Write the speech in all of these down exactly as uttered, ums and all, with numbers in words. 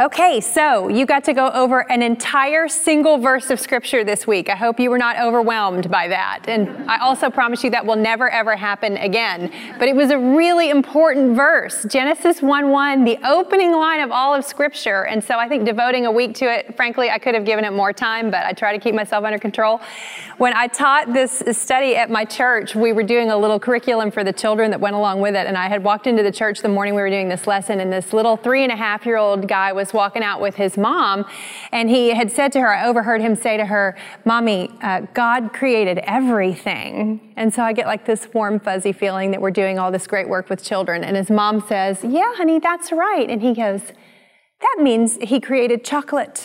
Okay, so you got to go over an entire single verse of Scripture this week. I hope you were not overwhelmed by that. And I also promise you that will never, ever happen again. But it was a really important verse. Genesis one one, the opening line of all of Scripture. And so I think devoting a week to it, frankly, I could have given it more time, but I try to keep myself under control. When I taught this study at my church, we were doing a little curriculum for the children that went along with it. And I had walked into the church the morning we were doing this lesson, and this little three and a half year old guy was walking out with his mom, and he had said to her, I overheard him say to her, Mommy, uh, God created everything. And so I get like this warm, fuzzy feeling that we're doing all this great work with children. And his mom says, yeah, honey, that's right. And he goes, that means he created chocolate.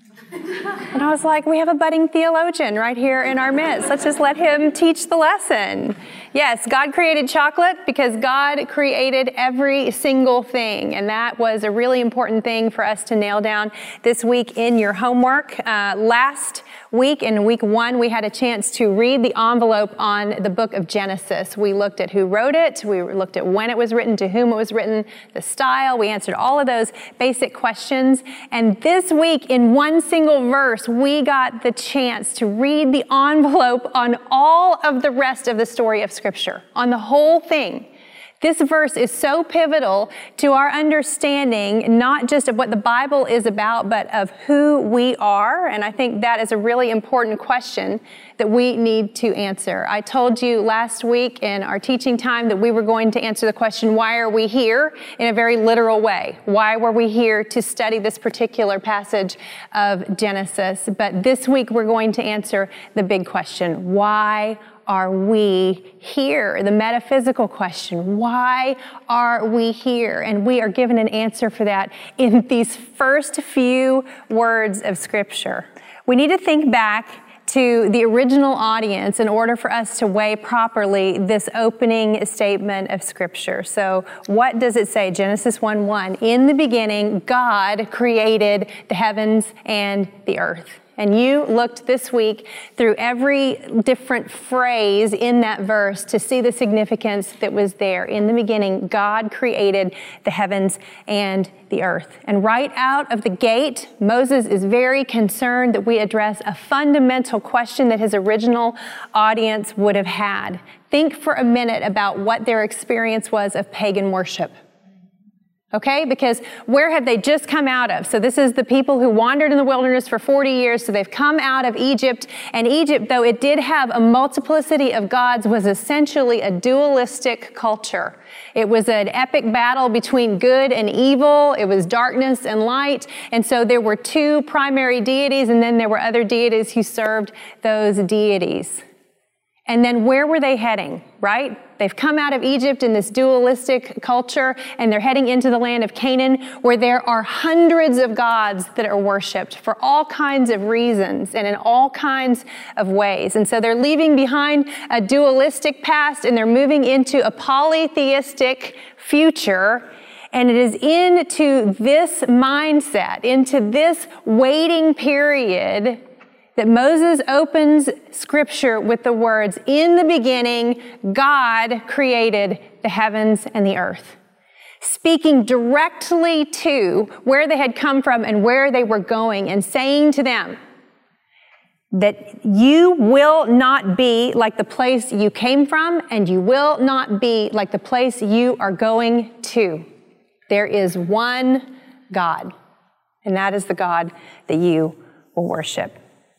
And I was like, we have a budding theologian right here in our midst. Let's just let him teach the lesson. Yes, God created chocolate because God created every single thing. And that was a really important thing for us to nail down this week in your homework. Uh, last week, in week one, we had a chance to read the envelope on the book of Genesis. We looked at who wrote it. We looked at when it was written, to whom it was written, the style. We answered all of those basic questions. And this week, in one single verse, we got the chance to read the envelope on all of the rest of the story of Scripture, on the whole thing. This verse is so pivotal to our understanding, not just of what the Bible is about, but of who we are. And I think that is a really important question that we need to answer. I told you last week in our teaching time that we were going to answer the question, why are we here, in a very literal way? Why were we here to study this particular passage of Genesis? But this week we're going to answer the big question, why are we here? The metaphysical question, why are we here? And we are given an answer for that in these first few words of Scripture. We need to think back to the original audience in order for us to weigh properly this opening statement of Scripture. So what does it say? Genesis one one, in the beginning, God created the heavens and the earth. And you looked this week through every different phrase in that verse to see the significance that was there. In the beginning, God created the heavens and the earth. And right out of the gate, Moses is very concerned that we address a fundamental question that his original audience would have had. Think for a minute about what their experience was of pagan worship. Okay, because where have they just come out of? So this is the people who wandered in the wilderness for forty years. So they've come out of Egypt. And Egypt, though it did have a multiplicity of gods, was essentially a dualistic culture. It was an epic battle between good and evil. It was darkness and light. And so there were two primary deities, and then there were other deities who served those deities. And then where were they heading, right? They've come out of Egypt in this dualistic culture, and they're heading into the land of Canaan, where there are hundreds of gods that are worshipped for all kinds of reasons and in all kinds of ways. And so they're leaving behind a dualistic past, and they're moving into a polytheistic future. And it is into this mindset, into this waiting period, that Moses opens Scripture with the words, in the beginning, God created the heavens and the earth. Speaking directly to where they had come from and where they were going, and saying to them that you will not be like the place you came from, and you will not be like the place you are going to. There is one God, and that is the God that you will worship.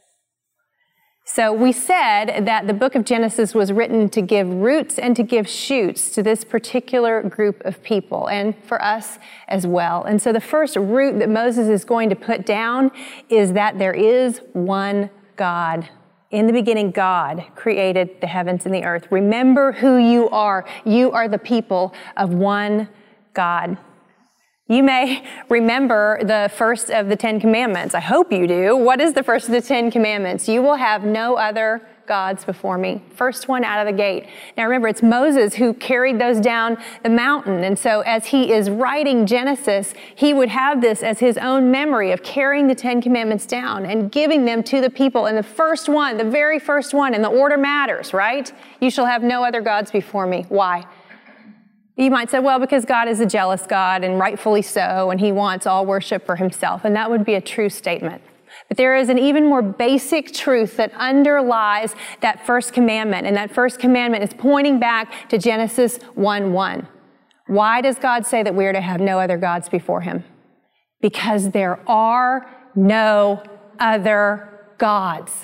So we said that the book of Genesis was written to give roots and to give shoots to this particular group of people, and for us as well. And so the first root that Moses is going to put down is that there is one God. In the beginning, God created the heavens and the earth. Remember who you are. You are the people of one God. You may remember the first of the Ten Commandments. I hope you do. What is the first of the Ten Commandments? You will have no other gods before me. First one out of the gate. Now remember, it's Moses who carried those down the mountain. And so as he is writing Genesis, he would have this as his own memory of carrying the Ten Commandments down and giving them to the people. And the first one, the very first one, and the order matters, right? You shall have no other gods before me. Why? You might say, well, because God is a jealous God, and rightfully so, and he wants all worship for himself. And that would be a true statement. But there is an even more basic truth that underlies that first commandment. And that first commandment is pointing back to Genesis one one. Why does God say that we are to have no other gods before him? Because there are no other gods.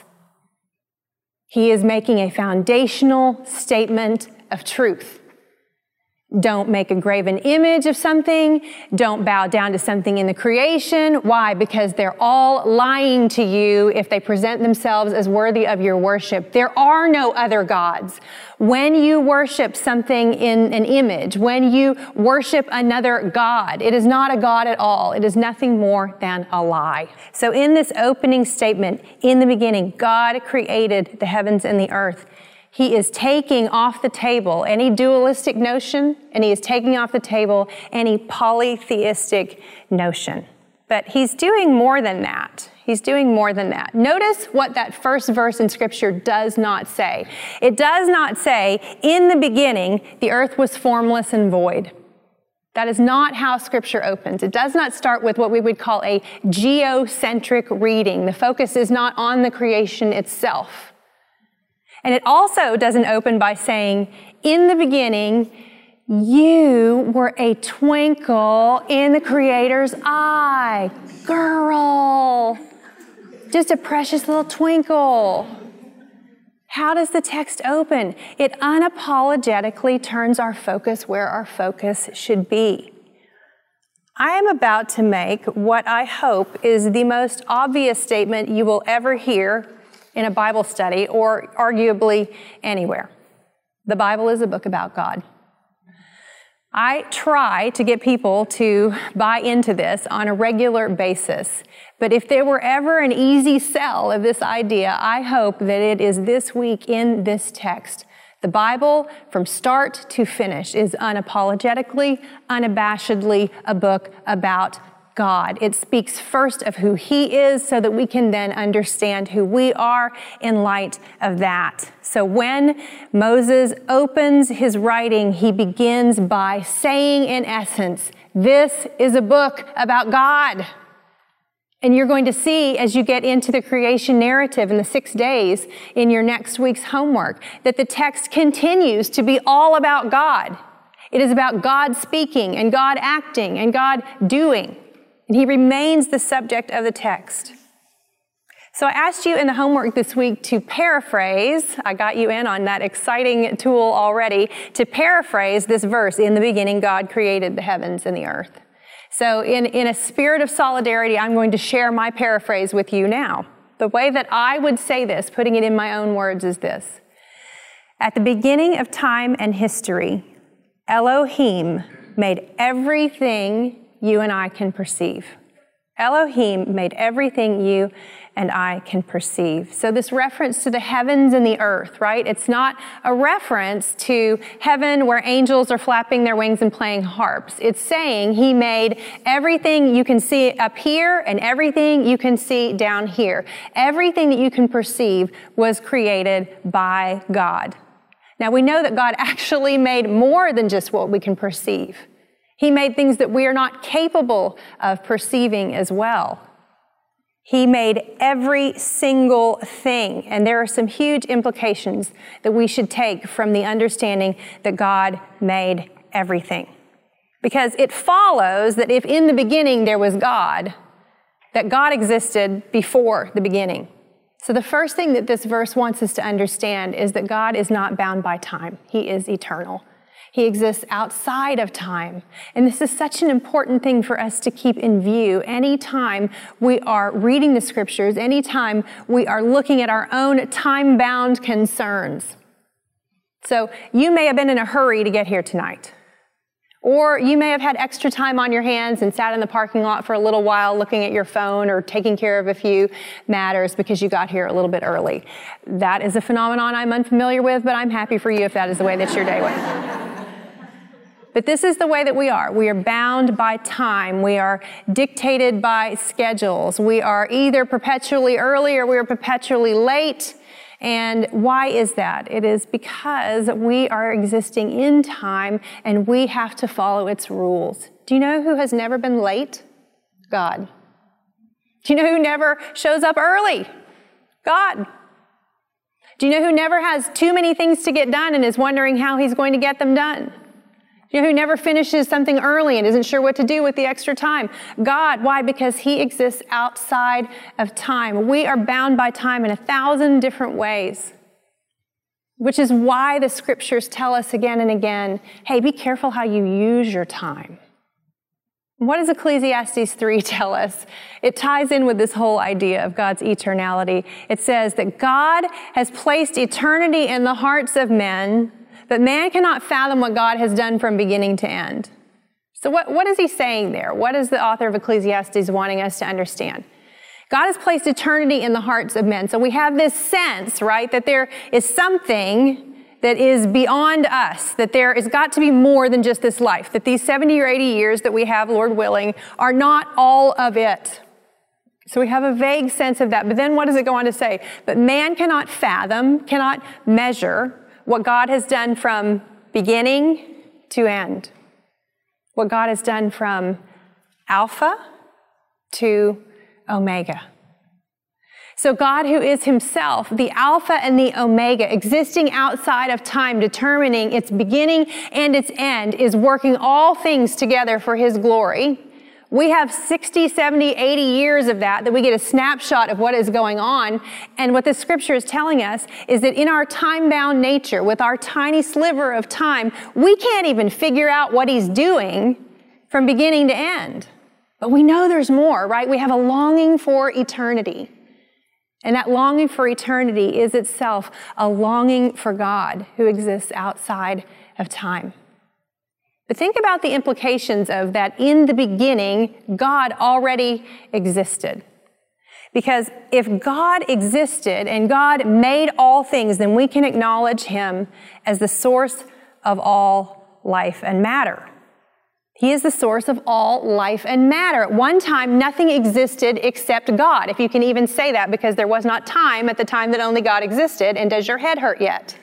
He is making a foundational statement of truth. Don't make a graven image of something. Don't bow down to something in the creation. Why? Because they're all lying to you if they present themselves as worthy of your worship. There are no other gods. When you worship something in an image, when you worship another god, it is not a god at all. It is nothing more than a lie. So in this opening statement, in the beginning, God created the heavens and the earth. He is taking off the table any dualistic notion, and he is taking off the table any polytheistic notion. But he's doing more than that. He's doing more than that. Notice what that first verse in Scripture does not say. It does not say, in the beginning, the earth was formless and void. That is not how Scripture opens. It does not start with what we would call a geocentric reading. The focus is not on the creation itself. And it also doesn't open by saying, in the beginning, you were a twinkle in the Creator's eye. Girl, just a precious little twinkle. How does the text open? It unapologetically turns our focus where our focus should be. I am about to make what I hope is the most obvious statement you will ever hear in a Bible study, or arguably anywhere. The Bible is a book about God. I try to get people to buy into this on a regular basis. But if there were ever an easy sell of this idea, I hope that it is this week in this text. The Bible, from start to finish, is unapologetically, unabashedly a book about God. It speaks first of who he is so that we can then understand who we are in light of that. So when Moses opens his writing, he begins by saying, in essence, this is a book about God. And you're going to see as you get into the creation narrative in the six days in your next week's homework that the text continues to be all about God. It is about God speaking and God acting and God doing. And he remains the subject of the text. So I asked you in the homework this week to paraphrase. I got you in on that exciting tool already, to paraphrase this verse, in the beginning God created the heavens and the earth. So in, in a spirit of solidarity, I'm going to share my paraphrase with you now. The way that I would say this, putting it in my own words, is this. At the beginning of time and history, Elohim made everything you and I can perceive. Elohim made everything you and I can perceive. So this reference to the heavens and the earth, right? It's not a reference to heaven where angels are flapping their wings and playing harps. It's saying he made everything you can see up here and everything you can see down here. Everything that you can perceive was created by God. Now we know that God actually made more than just what we can perceive. He made things that we are not capable of perceiving as well. He made every single thing, and there are some huge implications that we should take from the understanding that God made everything. Because it follows that if in the beginning there was God, that God existed before the beginning. So the first thing that this verse wants us to understand is that God is not bound by time. He is eternal. He exists outside of time. And this is such an important thing for us to keep in view anytime we are reading the Scriptures, anytime we are looking at our own time-bound concerns. So you may have been in a hurry to get here tonight. Or you may have had extra time on your hands and sat in the parking lot for a little while looking at your phone or taking care of a few matters because you got here a little bit early. That is a phenomenon I'm unfamiliar with, but I'm happy for you if that is the way that your day went. But this is the way that we are. We are bound by time. We are dictated by schedules. We are either perpetually early or we are perpetually late. And why is that? It is because we are existing in time and we have to follow its rules. Do you know who has never been late? God. Do you know who never shows up early? God. Do you know who never has too many things to get done and is wondering how he's going to get them done? Do you know who never finishes something early and isn't sure what to do with the extra time? God. Why? Because he exists outside of time. We are bound by time in a thousand different ways, which is why the scriptures tell us again and again, hey, be careful how you use your time. What does Ecclesiastes three tell us? It ties in with this whole idea of God's eternality. It says that God has placed eternity in the hearts of men, but man cannot fathom what God has done from beginning to end. So what, what is he saying there? What is the author of Ecclesiastes wanting us to understand? God has placed eternity in the hearts of men. So we have this sense, right, that there is something that is beyond us, that there has got to be more than just this life, that these seventy or eighty years that we have, Lord willing, are not all of it. So we have a vague sense of that. But then what does it go on to say? But man cannot fathom, cannot measure what God has done from beginning to end. What God has done from Alpha to Omega. So God, who is himself the Alpha and the Omega, existing outside of time, determining its beginning and its end, is working all things together for his glory. We have sixty, seventy, eighty years of that, that we get a snapshot of what is going on. And what the scripture is telling us is that in our time-bound nature, with our tiny sliver of time, we can't even figure out what he's doing from beginning to end. But we know there's more, right? We have a longing for eternity. And that longing for eternity is itself a longing for God who exists outside of time. But think about the implications of that. In the beginning, God already existed. Because if God existed and God made all things, then we can acknowledge him as the source of all life and matter. He is the source of all life and matter. At one time, nothing existed except God, if you can even say that, because there was not time at the time that only God existed. And does your head hurt yet?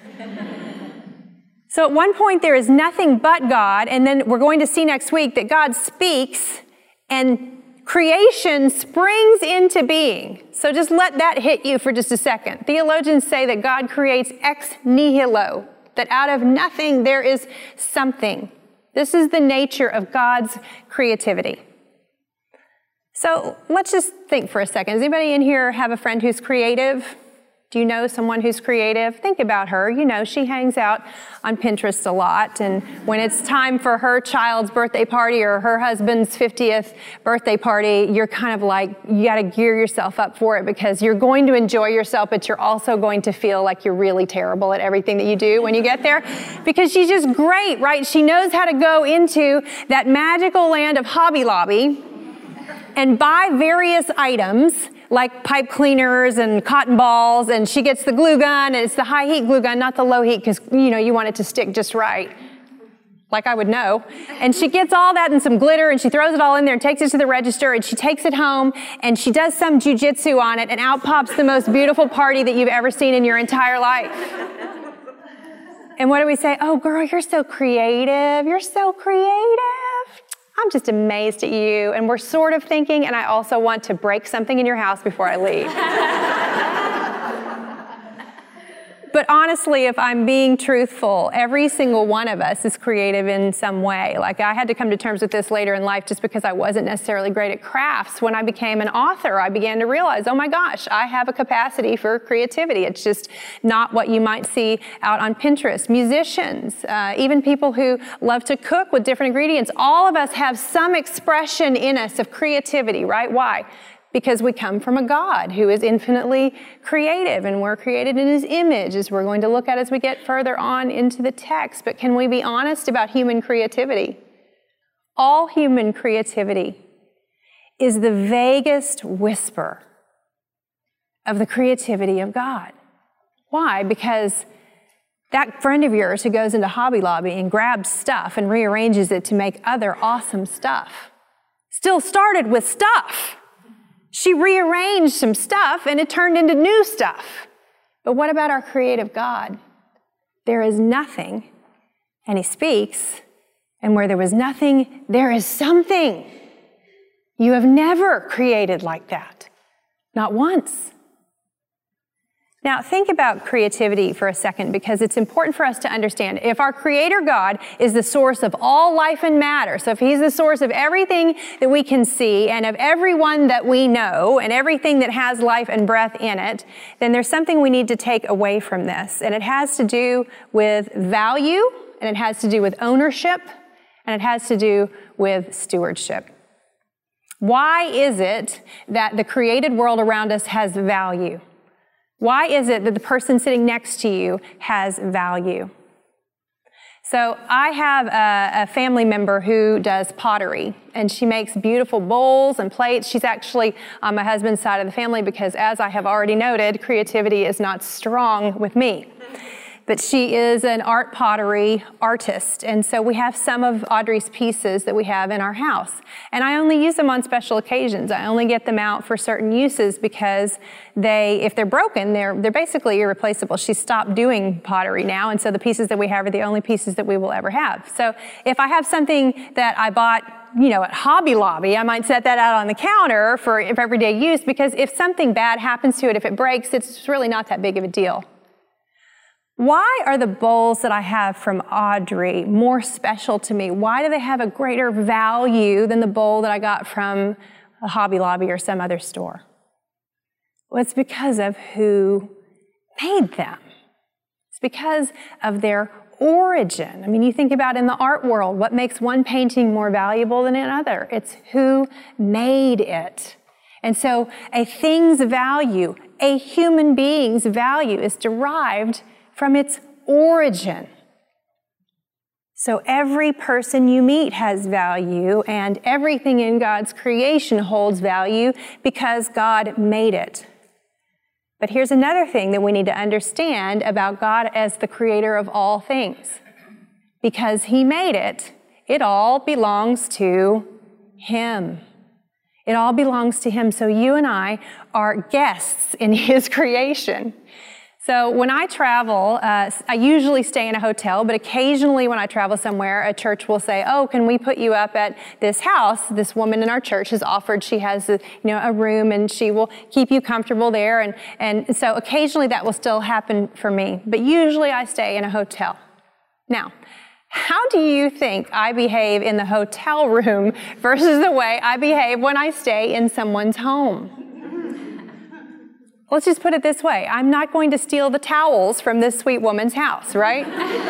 So at one point, there is nothing but God, and then we're going to see next week that God speaks and creation springs into being. So just let that hit you for just a second. Theologians say that God creates ex nihilo, that out of nothing there is something. This is the nature of God's creativity. So let's just think for a second. Does anybody in here have a friend who's creative? Do you know someone who's creative? Think about her. You know, she hangs out on Pinterest a lot. And when it's time for her child's birthday party or her husband's fiftieth birthday party, you're kind of like, you got to gear yourself up for it, because you're going to enjoy yourself, but you're also going to feel like you're really terrible at everything that you do when you get there. Because she's just great, right? She knows how to go into that magical land of Hobby Lobby and buy various items like pipe cleaners and cotton balls, and she gets the glue gun, and it's the high heat glue gun, not the low heat, because, you know, you want it to stick just right, like I would know. And she gets all that and some glitter, and she throws it all in there and takes it to the register, and she takes it home, and she does some jujitsu on it, and out pops the most beautiful party that you've ever seen in your entire life. And what do we say? Oh, girl, you're so creative. You're so creative. I'm just amazed at you. And we're sort of thinking, and I also want to break something in your house before I leave. But honestly, if I'm being truthful, every single one of us is creative in some way. Like, I had to come to terms with this later in life just because I wasn't necessarily great at crafts. When I became an author, I began to realize, oh my gosh, I have a capacity for creativity. It's just not what you might see out on Pinterest. Musicians, uh, even people who love to cook with different ingredients, all of us have some expression in us of creativity, right? Why? Because we come from a God who is infinitely creative, and we're created in his image, as we're going to look at as we get further on into the text. But can we be honest about human creativity? All human creativity is the vaguest whisper of the creativity of God. Why? Because that friend of yours who goes into Hobby Lobby and grabs stuff and rearranges it to make other awesome stuff still started with stuff. She rearranged some stuff and it turned into new stuff. But what about our creative God? There is nothing, and he speaks, and where there was nothing, there is something. You have never created like that. Not once. Now, think about creativity for a second, because it's important for us to understand. If our Creator God is the source of all life and matter, so if he's the source of everything that we can see and of everyone that we know and everything that has life and breath in it, then there's something we need to take away from this. And it has to do with value, and it has to do with ownership, and it has to do with stewardship. Why is it that the created world around us has value? Why is it that the person sitting next to you has value? So I have a, a family member who does pottery, and she makes beautiful bowls and plates. She's actually on my husband's side of the family because, as I have already noted, creativity is not strong with me. But she is an art pottery artist, and so we have some of Audrey's pieces that we have in our house. And I only use them on special occasions. I only get them out for certain uses because they, if they're broken, they're they're basically irreplaceable. She's stopped doing pottery now, and so the pieces that we have are the only pieces that we will ever have. So if I have something that I bought, you know, at Hobby Lobby, I might set that out on the counter for everyday use, because if something bad happens to it, if it breaks, it's really not that big of a deal. Why are the bowls that I have from Audrey more special to me? Why do they have a greater value than the bowl that I got from a Hobby Lobby or some other store? Well, it's because of who made them. It's because of their origin. I mean, you think about in the art world, what makes one painting more valuable than another? It's who made it. And so a thing's value, a human being's value, is derived from its origin. So every person you meet has value, and everything in God's creation holds value because God made it. But here's another thing that we need to understand about God as the creator of all things. Because he made it, it all belongs to him. It all belongs to him. So you and I are guests in his creation. So when I travel, uh, I usually stay in a hotel, but occasionally when I travel somewhere, a church will say, oh, can we put you up at this house? This woman in our church has offered, she has a, you know, a room, and she will keep you comfortable there. And, and so occasionally that will still happen for me, but usually I stay in a hotel. Now, how do you think I behave in the hotel room versus the way I behave when I stay in someone's home? Let's just put it this way. I'm not going to steal the towels from this sweet woman's house, right?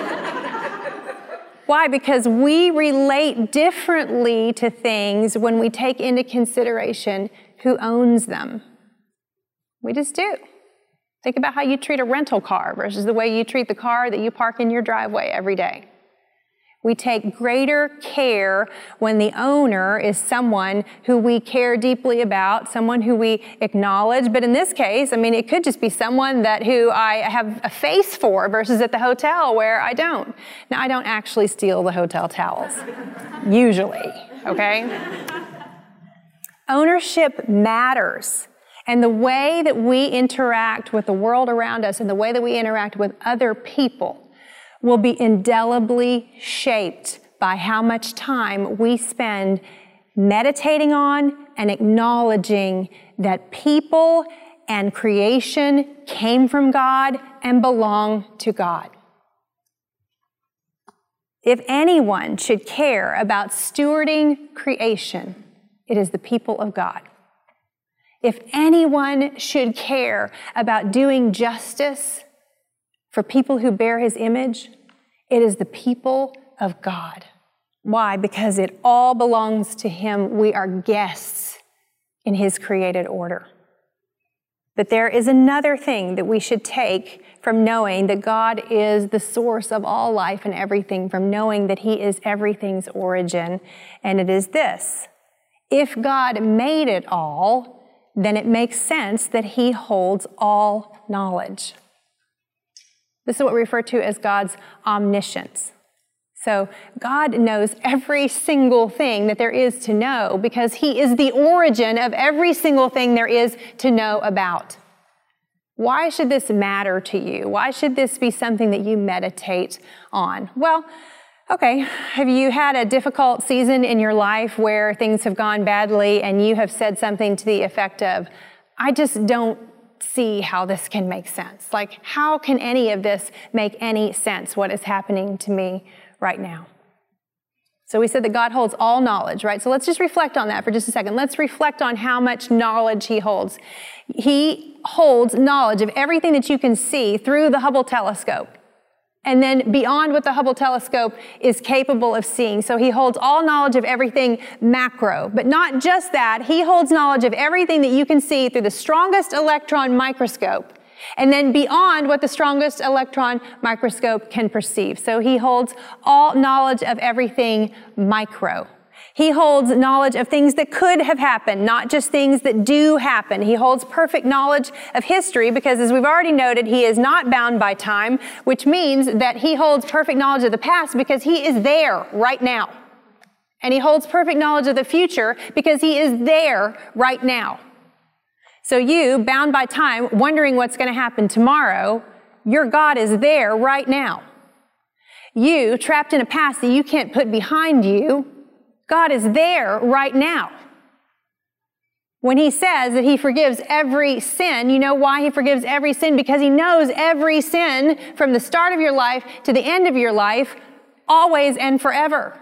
Why? Because we relate differently to things when we take into consideration who owns them. We just do. Think about how you treat a rental car versus the way you treat the car that you park in your driveway every day. We take greater care when the owner is someone who we care deeply about, someone who we acknowledge. But in this case, I mean, it could just be someone that who I have a face for versus at the hotel where I don't. Now, I don't actually steal the hotel towels, usually, okay? Ownership matters. And the way that we interact with the world around us and the way that we interact with other people will be indelibly shaped by how much time we spend meditating on and acknowledging that people and creation came from God and belong to God. If anyone should care about stewarding creation, it is the people of God. If anyone should care about doing justice for people who bear his image, it is the people of God. Why? Because it all belongs to him. We are guests in his created order. But there is another thing that we should take from knowing that God is the source of all life and everything, from knowing that he is everything's origin, and it is this. If God made it all, then it makes sense that he holds all knowledge. This is what we refer to as God's omniscience. So God knows every single thing that there is to know because he is the origin of every single thing there is to know about. Why should this matter to you? Why should this be something that you meditate on? Well, okay, have you had a difficult season in your life where things have gone badly and you have said something to the effect of, I just don't see how this can make sense. Like, how can any of this make any sense, what is happening to me right now? So we said that God holds all knowledge, right? So let's just reflect on that for just a second. Let's reflect on how much knowledge he holds. He holds knowledge of everything that you can see through the Hubble telescope, and then beyond what the Hubble telescope is capable of seeing. So he holds all knowledge of everything macro. But not just that, he holds knowledge of everything that you can see through the strongest electron microscope, and then beyond what the strongest electron microscope can perceive. So he holds all knowledge of everything micro. He holds knowledge of things that could have happened, not just things that do happen. He holds perfect knowledge of history because, as we've already noted, he is not bound by time, which means that he holds perfect knowledge of the past because he is there right now. And he holds perfect knowledge of the future because he is there right now. So you, bound by time, wondering what's going to happen tomorrow, your God is there right now. You, trapped in a past that you can't put behind you, God is there right now. When he says that he forgives every sin, you know why he forgives every sin? Because he knows every sin from the start of your life to the end of your life, always and forever.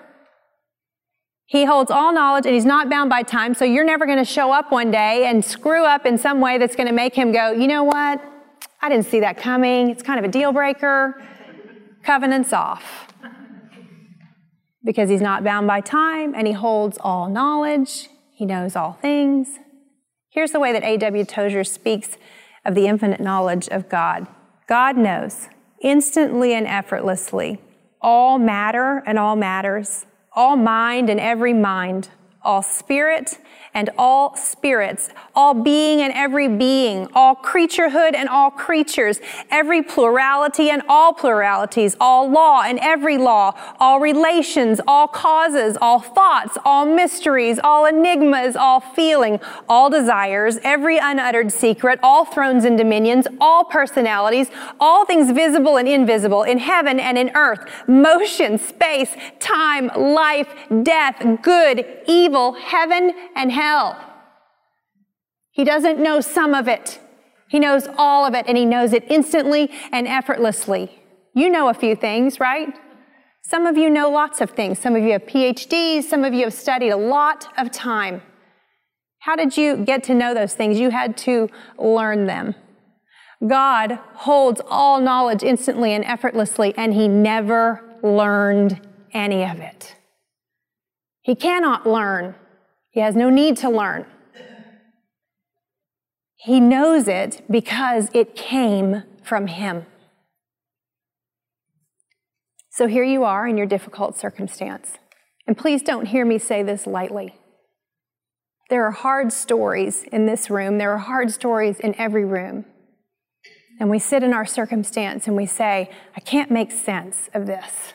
He holds all knowledge and he's not bound by time, so you're never going to show up one day and screw up in some way that's going to make him go, you know what? I didn't see that coming. It's kind of a deal breaker. Covenant's off. Because he's not bound by time and he holds all knowledge. He knows all things. Here's the way that A W Tozer speaks of the infinite knowledge of God. God knows instantly and effortlessly all matter and all matters, all mind and every mind, all spirit and all spirits, all being and every being, all creaturehood and all creatures, every plurality and all pluralities, all law and every law, all relations, all causes, all thoughts, all mysteries, all enigmas, all feeling, all desires, every unuttered secret, all thrones and dominions, all personalities, all things visible and invisible, in heaven and in earth, motion, space, time, life, death, good, evil, heaven, and hell. He doesn't know some of it. He knows all of it, and he knows it instantly and effortlessly. You know a few things, right? Some of you know lots of things. Some of you have P H Ds. Some of you have studied a lot of time. How did you get to know those things? You had to learn them. God holds all knowledge instantly and effortlessly, and he never learned any of it. He cannot learn. He has no need to learn. He knows it because it came from him. So here you are in your difficult circumstance. And please don't hear me say this lightly. There are hard stories in this room. There are hard stories in every room. And we sit in our circumstance and we say, I can't make sense of this.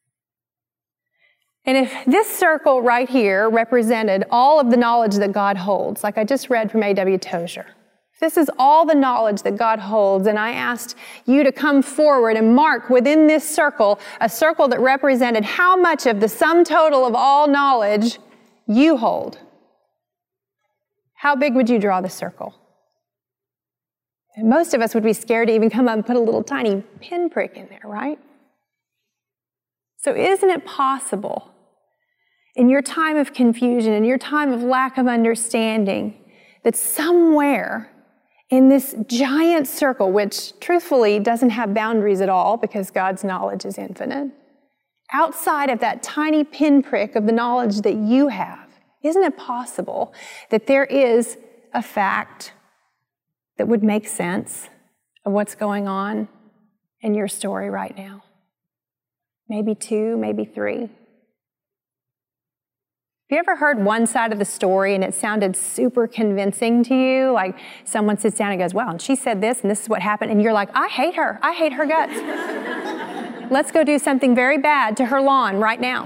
And if this circle right here represented all of the knowledge that God holds, like I just read from A W Tozer, if this is all the knowledge that God holds, and I asked you to come forward and mark within this circle a circle that represented how much of the sum total of all knowledge you hold, how big would you draw the circle? And most of us would be scared to even come up and put a little tiny pinprick in there, right? So isn't it possible in your time of confusion, in your time of lack of understanding, that somewhere in this giant circle, which truthfully doesn't have boundaries at all because God's knowledge is infinite, outside of that tiny pinprick of the knowledge that you have, isn't it possible that there is a fact that would make sense of what's going on in your story right now? Maybe two, maybe three. Have you ever heard one side of the story and it sounded super convincing to you? Like someone sits down and goes, wow, and she said this and this is what happened. And you're like, I hate her. I hate her guts. Let's go do something very bad to her lawn right now.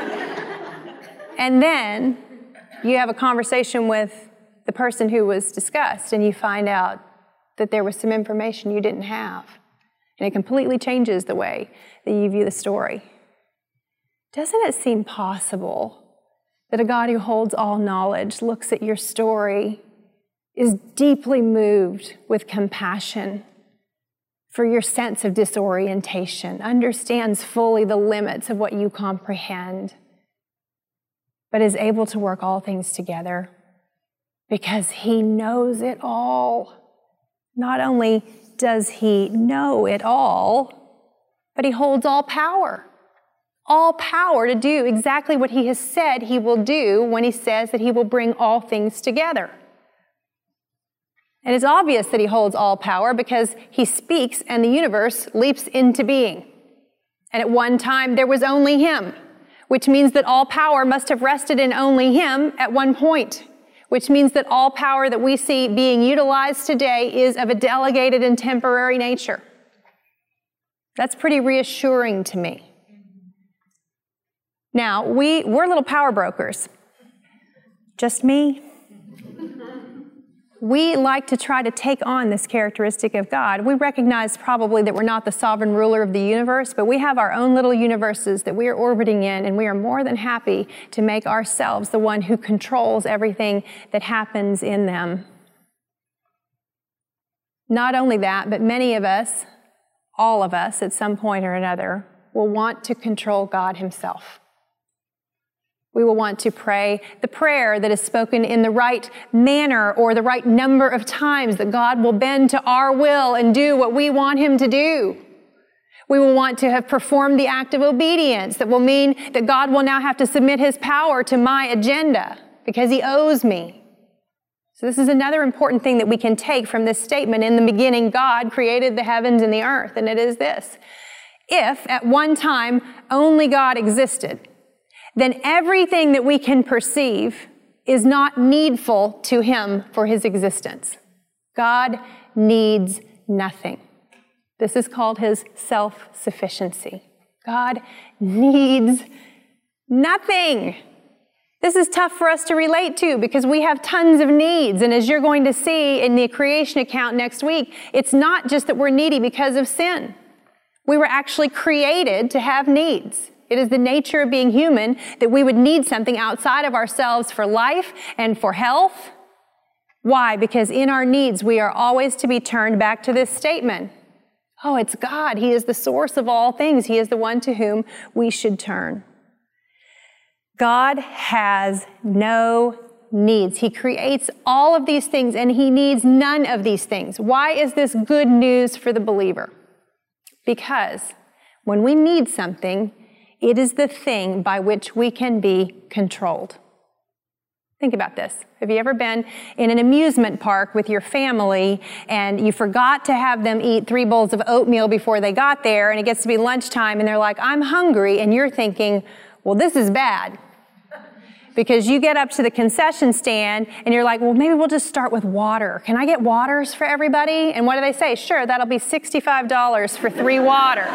And then you have a conversation with the person who was discussed and you find out that there was some information you didn't have. And it completely changes the way that you view the story. Doesn't it seem possible that a God who holds all knowledge looks at your story, is deeply moved with compassion for your sense of disorientation, understands fully the limits of what you comprehend, but is able to work all things together because he knows it all. Not only does he know it all, but he holds all power. All power to do exactly what he has said he will do when he says that he will bring all things together. And it's obvious that he holds all power because he speaks and the universe leaps into being. And at one time there was only him, which means that all power must have rested in only him at one point, which means that all power that we see being utilized today is of a delegated and temporary nature. That's pretty reassuring to me. Now, we, we're little power brokers. Just me. We like to try to take on this characteristic of God. We recognize probably that we're not the sovereign ruler of the universe, but we have our own little universes that we are orbiting in, and we are more than happy to make ourselves the one who controls everything that happens in them. Not only that, but many of us, all of us at some point or another, will want to control God himself. We will want to pray the prayer that is spoken in the right manner or the right number of times, that God will bend to our will and do what we want him to do. We will want to have performed the act of obedience that will mean that God will now have to submit his power to my agenda because he owes me. So this is another important thing that we can take from this statement. In the beginning, God created the heavens and the earth, and it is this: if at one time only God existed, then everything that we can perceive is not needful to him for his existence. God needs nothing. This is called his self-sufficiency. God needs nothing. This is tough for us to relate to because we have tons of needs. And as you're going to see in the creation account next week, it's not just that we're needy because of sin. We were actually created to have needs. It is the nature of being human that we would need something outside of ourselves for life and for health. Why? Because in our needs, we are always to be turned back to this statement. Oh, it's God. He is the source of all things. He is the one to whom we should turn. God has no needs. He creates all of these things, and he needs none of these things. Why is this good news for the believer? Because when we need something, it is the thing by which we can be controlled. Think about this. Have you ever been in an amusement park with your family and you forgot to have them eat three bowls of oatmeal before they got there, and it gets to be lunchtime and they're like, I'm hungry, and you're thinking, well, this is bad. Because you get up to the concession stand and you're like, well, maybe we'll just start with water. Can I get waters for everybody? And what do they say? Sure, that'll be sixty-five dollars for three waters.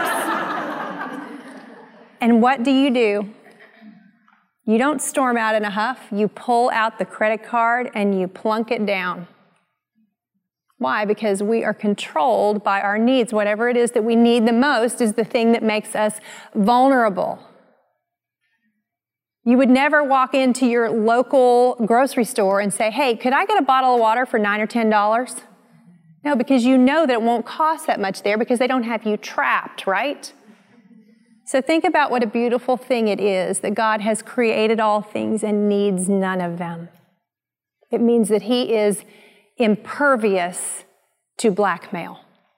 And what do you do? You don't storm out in a huff. You pull out the credit card and you plunk it down. Why? Because we are controlled by our needs. Whatever it is that we need the most is the thing that makes us vulnerable. You would never walk into your local grocery store and say, hey, could I get a bottle of water for nine or ten dollars? No, because you know that it won't cost that much there because they don't have you trapped, right? So think about what a beautiful thing it is that God has created all things and needs none of them. It means that he is impervious to blackmail.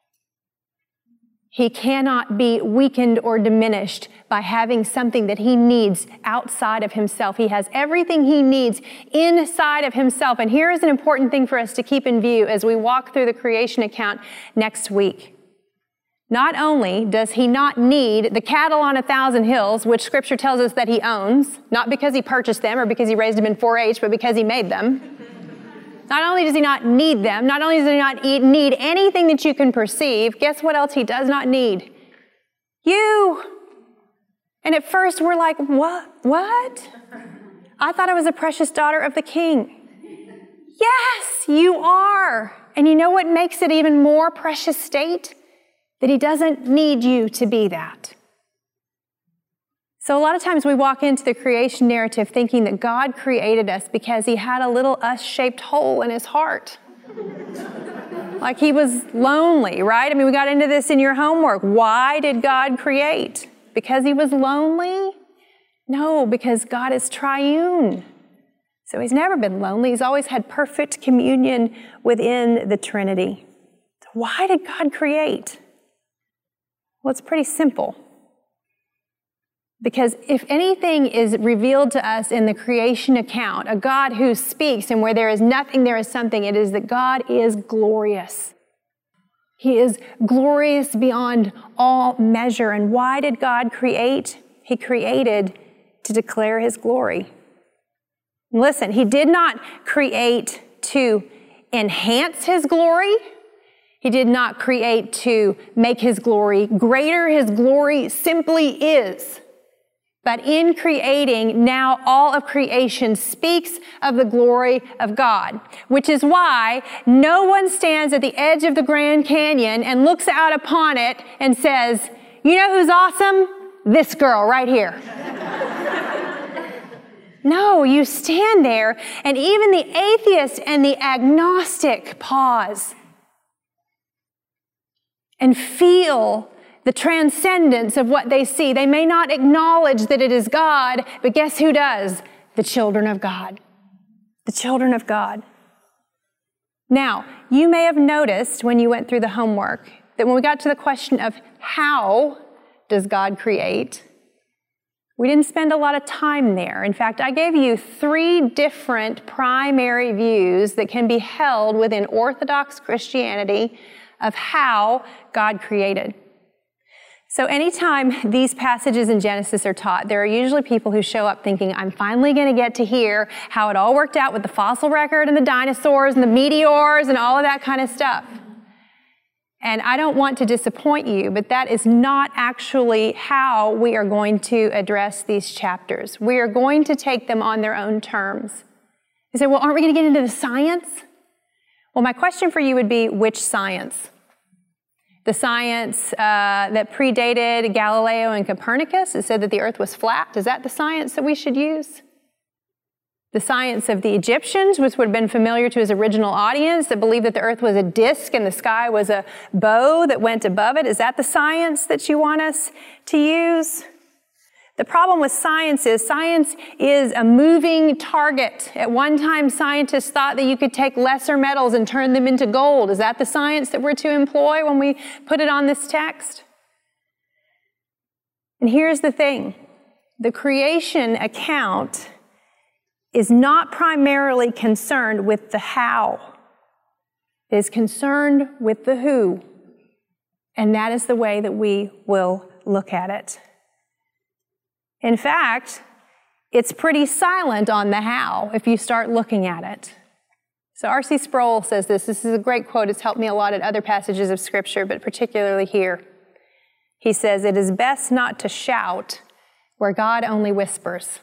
He cannot be weakened or diminished by having something that he needs outside of himself. He has everything he needs inside of himself. And here is an important thing for us to keep in view as we walk through the creation account next week. Not only does he not need the cattle on a thousand hills, which Scripture tells us that he owns, not because he purchased them or because he raised them in four H, but because he made them. Not only does he not need them, not only does he not eat, need anything that you can perceive, guess what else he does not need? You. And at first we're like, what? What? I thought I was a precious daughter of the King. Yes, you are. And you know what makes it even more precious state? That he doesn't need you to be that. So a lot of times we walk into the creation narrative thinking that God created us because he had a little us-shaped hole in his heart. Like he was lonely, right? I mean, we got into this in your homework. Why did God create? Because he was lonely? No, because God is triune. So he's never been lonely. He's always had perfect communion within the Trinity. So why did God create? Well, it's pretty simple. Because if anything is revealed to us in the creation account, a God who speaks and where there is nothing, there is something, it is that God is glorious. He is glorious beyond all measure. And why did God create? He created to declare his glory. Listen, he did not create to enhance his glory. He did not create to make his glory greater. His glory simply is. But in creating, now all of creation speaks of the glory of God, which is why no one stands at the edge of the Grand Canyon and looks out upon it and says, you know who's awesome? This girl right here. No, you stand there, and even the atheist and the agnostic pause and feel the transcendence of what they see. They may not acknowledge that it is God, but guess who does? The children of God. The children of God. Now, you may have noticed when you went through the homework that when we got to the question of how does God create, we didn't spend a lot of time there. In fact, I gave you three different primary views that can be held within Orthodox Christianity of how God created. So anytime these passages in Genesis are taught, there are usually people who show up thinking, I'm finally going to get to hear how it all worked out with the fossil record and the dinosaurs and the meteors and all of that kind of stuff. And I don't want to disappoint you, but that is not actually how we are going to address these chapters. We are going to take them on their own terms. You say, well, aren't we going to get into the science? Well, my question for you would be, which science? The science uh, that predated Galileo and Copernicus, it said that the earth was flat. Is that the science that we should use? The science of the Egyptians, which would have been familiar to his original audience, that believed that the earth was a disk and the sky was a bow that went above it. Is that the science that you want us to use? The problem with science is science is a moving target. At one time, scientists thought that you could take lesser metals and turn them into gold. Is that the science that we're to employ when we put it on this text? And here's the thing. The creation account is not primarily concerned with the how. It is concerned with the who. And that is the way that we will look at it. In fact, it's pretty silent on the how if you start looking at it. So R C Sproul says this. This is a great quote. It's helped me a lot at other passages of Scripture, but particularly here. He says, it is best not to shout where God only whispers.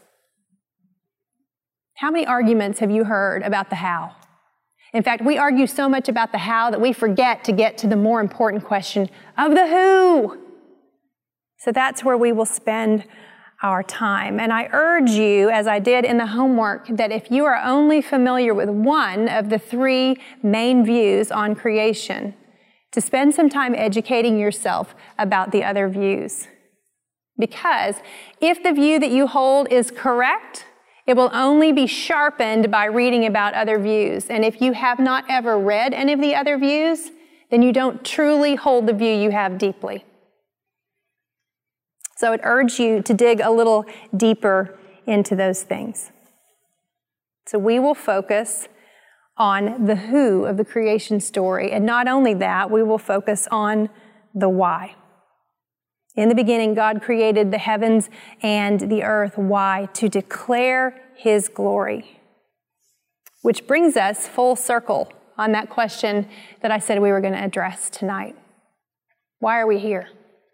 How many arguments have you heard about the how? In fact, we argue so much about the how that we forget to get to the more important question of the who. So that's where we will spend our time. And I urge you, as I did in the homework, that if you are only familiar with one of the three main views on creation, to spend some time educating yourself about the other views. Because if the view that you hold is correct, it will only be sharpened by reading about other views. And if you have not ever read any of the other views, then you don't truly hold the view you have deeply. So I would urge you to dig a little deeper into those things. So we will focus on the who of the creation story. And not only that, we will focus on the why. In the beginning, God created the heavens and the earth. Why? To declare his glory. Which brings us full circle on that question that I said we were going to address tonight. Why are we here?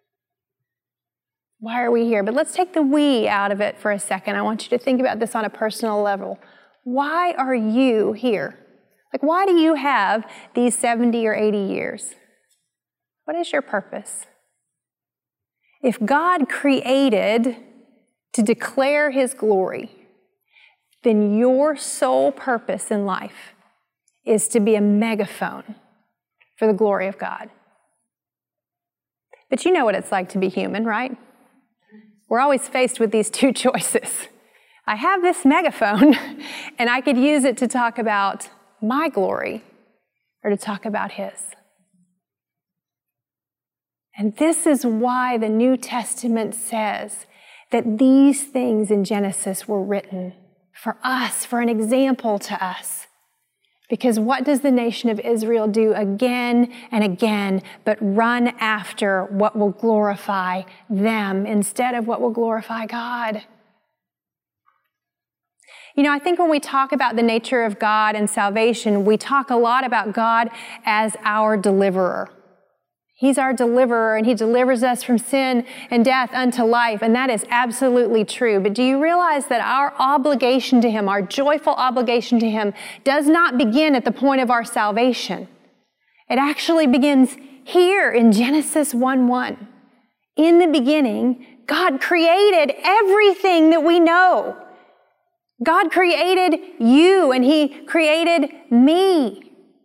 Why are we here? But let's take the we out of it for a second. I want you to think about this on a personal level. Why are you here? Like, why do you have these seventy or eighty years? What is your purpose? If God created to declare His glory, then your sole purpose in life is to be a megaphone for the glory of God. But you know what it's like to be human, right? We're always faced with these two choices. I have this megaphone, and I could use it to talk about my glory or to talk about His. And this is why the New Testament says that these things in Genesis were written for us, for an example to us. Because what does the nation of Israel do again and again but run after what will glorify them instead of what will glorify God? You know, I think when we talk about the nature of God and salvation, we talk a lot about God as our deliverer. He's our deliverer, and He delivers us from sin and death unto life, and that is absolutely true. But do you realize that our obligation to Him, our joyful obligation to Him, does not begin at the point of our salvation? It actually begins here in Genesis one one. In the beginning, God created everything that we know. God created you, and He created me.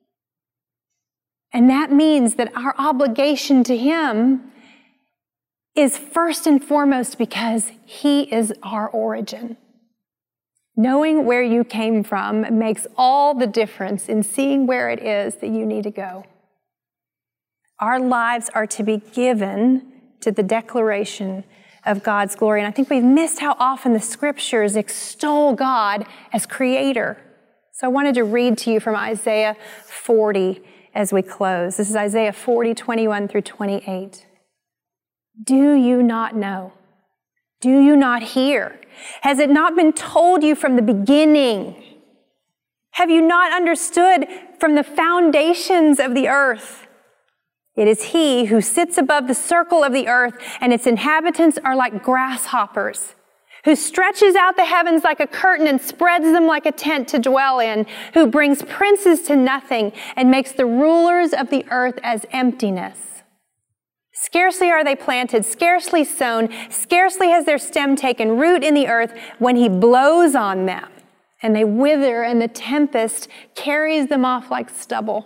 And that means that our obligation to Him is first and foremost because He is our origin. Knowing where you came from makes all the difference in seeing where it is that you need to go. Our lives are to be given to the declaration of God's glory. And I think we've missed how often the Scriptures extol God as Creator. So I wanted to read to you from Isaiah forty as we close. This is Isaiah forty, twenty-one through twenty-eight. Do you not know? Do you not hear? Has it not been told you from the beginning? Have you not understood from the foundations of the earth? It is He who sits above the circle of the earth, and its inhabitants are like grasshoppers, who stretches out the heavens like a curtain and spreads them like a tent to dwell in, who brings princes to nothing and makes the rulers of the earth as emptiness. Scarcely are they planted, scarcely sown, scarcely has their stem taken root in the earth when He blows on them, and they wither, and the tempest carries them off like stubble.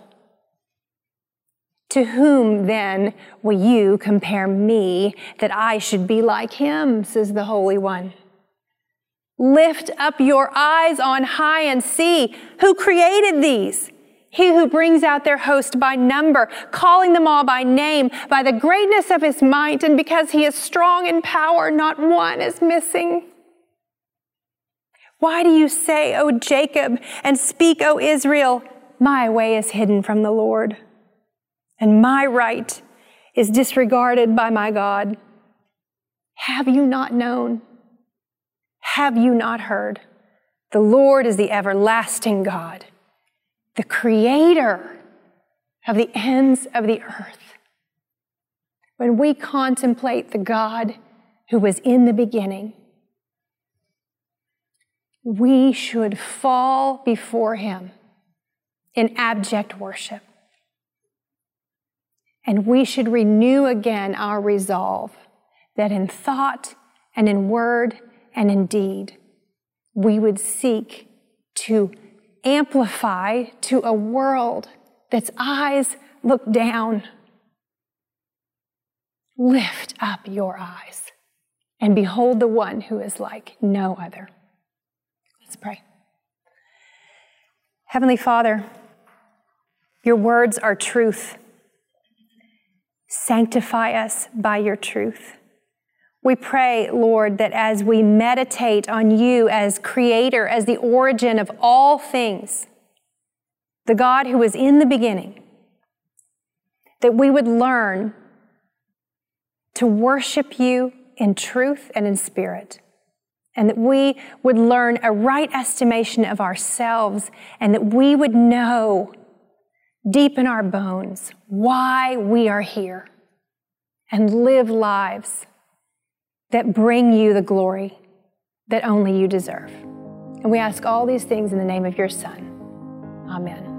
To whom then will you compare me that I should be like Him, says the Holy One. Lift up your eyes on high and see who created these. He who brings out their host by number, calling them all by name, by the greatness of His might, and because He is strong in power, not one is missing. Why do you say, O Jacob, and speak, O Israel, my way is hidden from the Lord, and my right is disregarded by my God? Have you not known? Have you not heard? The Lord is the everlasting God, the Creator of the ends of the earth. When we contemplate the God who was in the beginning, we should fall before Him in abject worship. And we should renew again our resolve that in thought and in word and in deed, we would seek to amplify to a world that's eyes look down. Lift up your eyes and behold the one who is like no other. Let's pray. Heavenly Father, your words are truth. Sanctify us by your truth. We pray, Lord, that as we meditate on you as Creator, as the origin of all things, the God who was in the beginning, that we would learn to worship you in truth and in spirit, and that we would learn a right estimation of ourselves, and that we would know deep in our bones why we are here, and live lives that bring you the glory that only you deserve. And we ask all these things in the name of your Son. Amen.